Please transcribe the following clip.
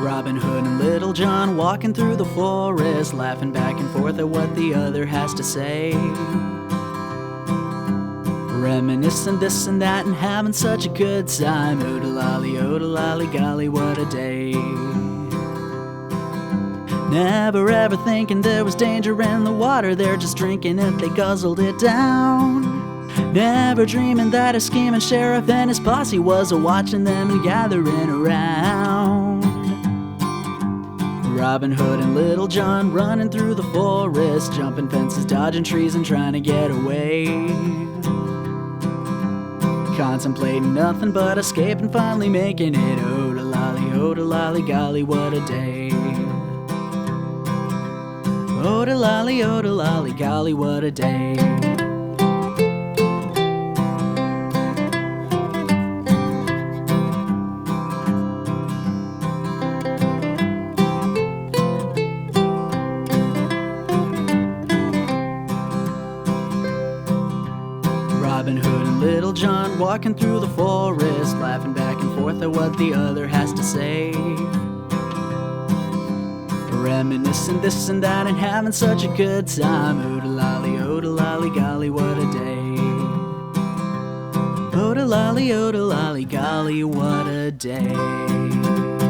Robin Hood and Little John walking through the forest, laughing back and forth at what the other has to say. Reminiscing this and that and having such a good time. Oodalolly, golly, what a day. Never ever thinking there was danger in the water. They're just drinking it, they guzzled it down. Never dreaming that a scheming sheriff and his posse was a-watching them and gathering around. Robin Hood and Little John running through the forest, jumping fences, dodging trees and trying to get away. Contemplating nothing but escape and finally making it. Oodalolly, golly, what a day. Oodalolly, golly, what a day. Robin Hood and Little John walking through the forest, laughing back and forth at what the other has to say. Reminiscing this and that and having such a good time. Oodalolly, golly, what a day. Oodalolly, golly, what a day.